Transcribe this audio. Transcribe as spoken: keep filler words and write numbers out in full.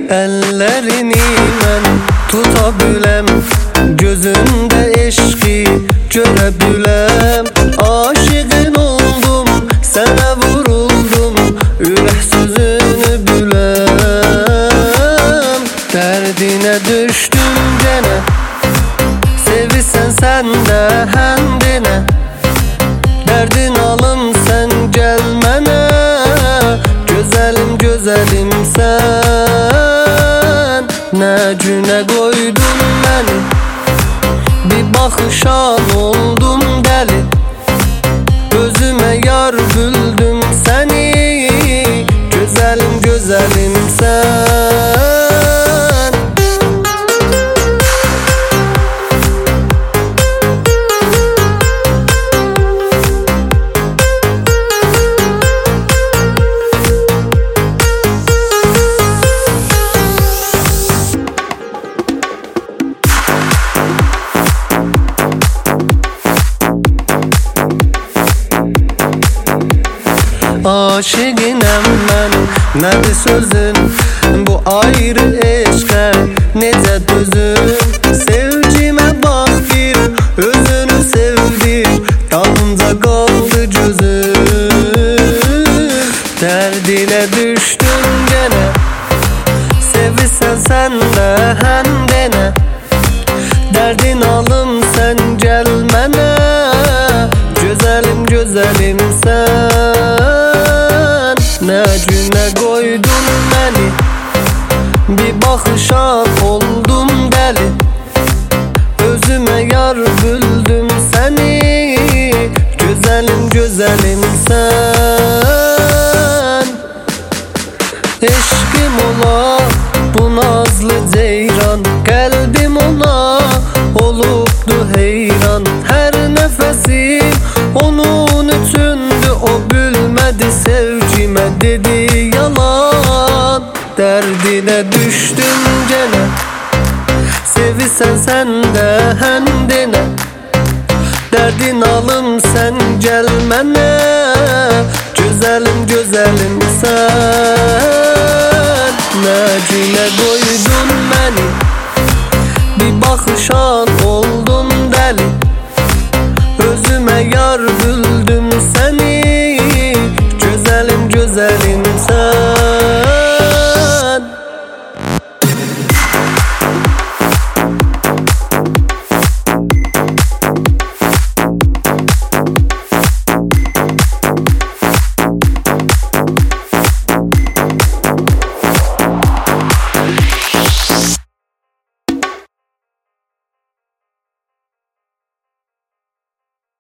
Ellerini mən tuta biləm, gözündə eşqi görə biləm. Aşığın oldum, sənə vuruldum, ürək sözünü biləm. Dərdinə düşdüm gənə, sevirsən sən də həndinə. Dərdin alım sən gəl mənə, gözəlim gözəlim sən. Nə günə qoydun məni, bir baxışan oldum dəli. Özümə yar bildim səni, gözəlim gözəlim sən. Aşığınam mən, nədir sözün, bu ayrı eşqə necə dözüm. Sevcimə bax bir, özünü sevdir, dalınca qaldı gözüm. Dərdinə düşdüm gənə, sevirsən sən də həndənə. Dərdin alım sən gəl mənə, gözəlim gözəlim sən. Nə günə qoydun məni, bir baxışan oldum dəli. Özümə yar bildim səni, gözəlim gözəlim sən. Eşqim ola bu nazlı ceyran, qəlbim ona olubdu heyran. Hər nəfəsim onun üçündü, o bilmədi sevgimə dedi yalan. Dərdinə düşdüm gənə, sevirsən sən də həndinə. Dərdin alım sən gəl mənə, gözəlim gözəlim sən.